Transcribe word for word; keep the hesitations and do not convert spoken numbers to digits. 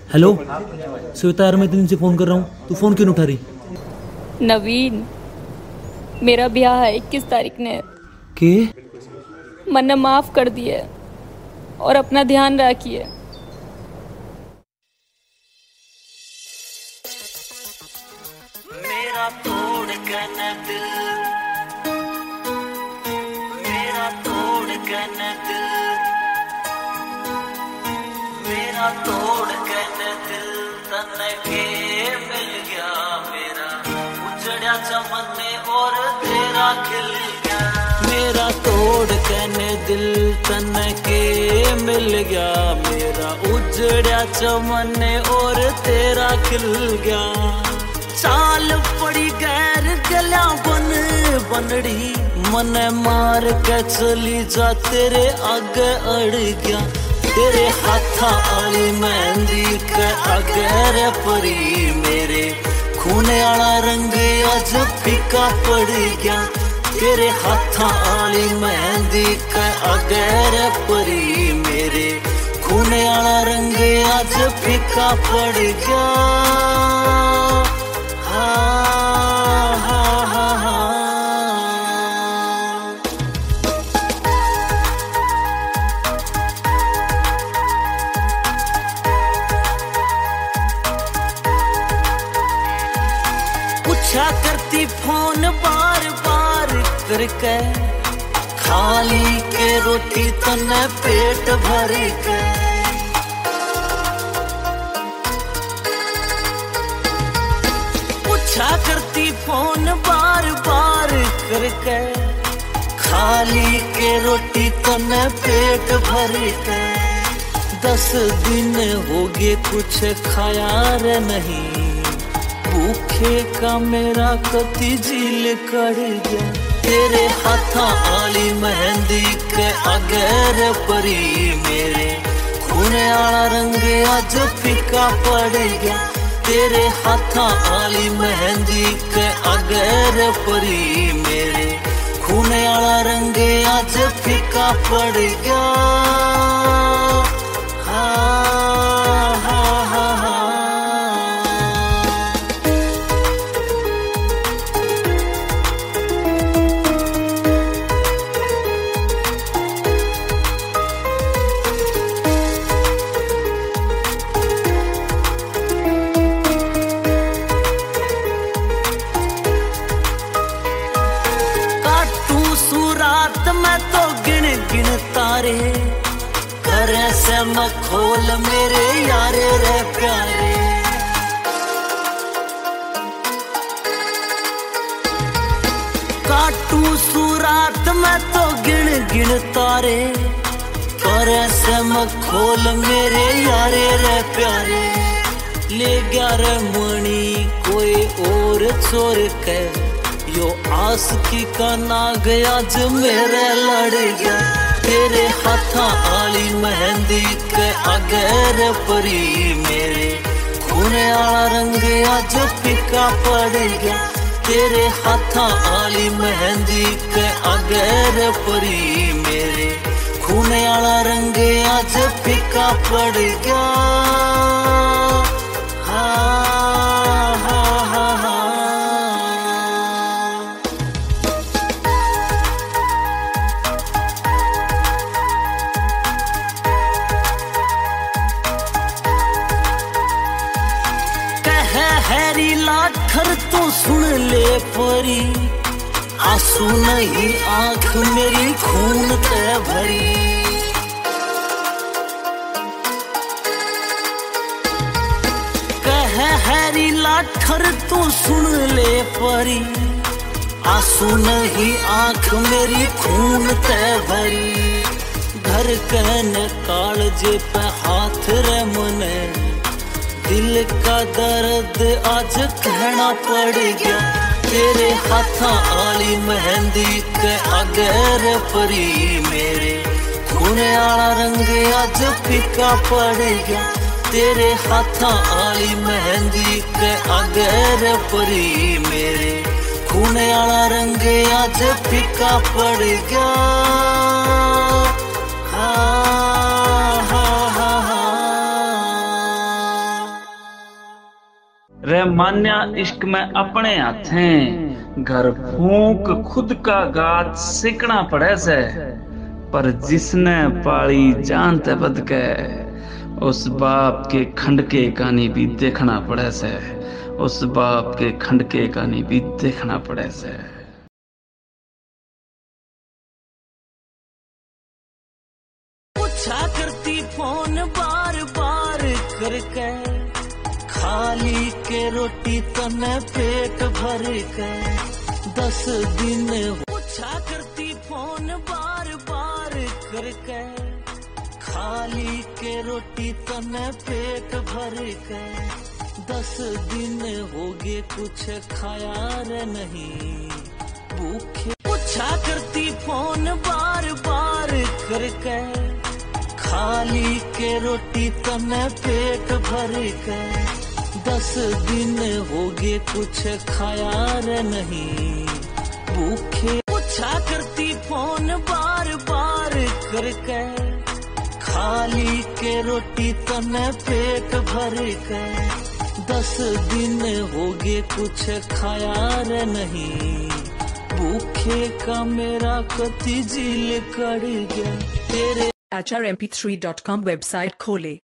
Hello Shweta यार, मैं इतने दिन से फोन कर रहा हूँ, तू फोन क्यों नहीं उठा रही? नवीन, मेरा ब्याह है इक्कीस तारीख ने। के? मैंने माफ कर दिए और अपना ध्यान रखिए। मेरा तोड़ के न दिल, मेरा तोड़ के न दिल, मेरा तोड़ के न दिल तन्ने के मिल गया। मेरा उजड़ा चमन और तेरा खिल गया। मेरा तोड़ के न दिल तन्ने के मिल गया। मेरा उजड़ा चमन और तेरा खिल गया। चाल पड़ी गैर गला बन बनड़ी, मन मार के चली जा तेरे आगे अड़ गया। तेरे हाथा आली मेहंदी के आगे रे परी, मेरे खूने आला रंग आज फीका पड़ गया। तेरे हाथा आली मेहंदी के आगे रे परी, मेरे खूने आला रंग आज फीका पड़ गया। पूछा करती फोन बार बार करके, खाली के रोटी तने पेट भर के। पूछा करती फोन बार बार करके, खाली के रोटी तने पेट भर के। दस दिन हो गए कुछ खाया रे नहीं, भूखे का मेरा कति झील कर गया। तेरे हाथा आली मेहंदी के आगे रे परी, मेरे खूने आला रंग आज फीका पड़ गया। तेरे हाथा आली मेहंदी के आगे रे परी, मेरे खूने आला रंग आज फीका पड़ गया। मैं तो गिन गिन तारे करे से मखोल मेरे यारे रे प्यारे। काटू सुरात मैं तो गिन गिन तारे करे से मखोल मेरे यारे रे प्यारे। ले गया रे मणि कोई और चोर के, यो आस की का नाग आज मेरे लड़ गया। तेरे हाथा आली मेहंदी के आगे रे परी, मेरे खूने आला रंग आज फीका पड़ गया। तेरे हाथा आली मेहंदी के आगे रे परी, मेरे खूने आला रंग आज फीका पड़ गया। हैरी लाठर तू सुन ले परी, आंसू नहीं आंख मेरी खून ते भरी। कह हैरी लाठर तू सुन ले परी, आंसू नहीं आंख मेरी खून ते भरी। घर कहन कालजे पे हाथ रे मने, दिल का दर्द आज कहना पड़ गया। तेरे हाथा आली मेहंदी के आगे रे परी, मेरे खूने आला रंग आज फीका पड़ गया। तेरे हाथा आली मेहंदी के आगे रे परी, मेरे खूने आला रंग आज फीका पड़ गया। हाँ हाँ हाँ हाँ। रे मान्या इश्क में अपने हाथें, घर फूंक खुद का गात सीखना पड़े से, पर जिसने पाली जान ते बद के, उस बाप के खंडके कहानी भी देखना पड़े से, उस बाप के खंडके कहानी भी देखना पड़े से। पूछा करती फोन बार बार करके, खाली के रोटी तने पेट भर के, दस दिन पूछा करती फोन बार बार करके, खाली के रोटी तने पेट भर के, दस दिन हो गए कुछ खाया रे नहीं भूखे। पूछा करती फोन बार बार करके, खाली के रोटी तने पेट भर के, दस दिन हो गए कुछ खाया रे नहीं भूखे। पूछा करती फोन बार बार करके, खाली के रोटी तने पेट भर के, दस दिन हो गए कुछ खाया रे नहीं भूखे का मेरा कति जिल कर गया तेरे। H R M P three dot com website खोले।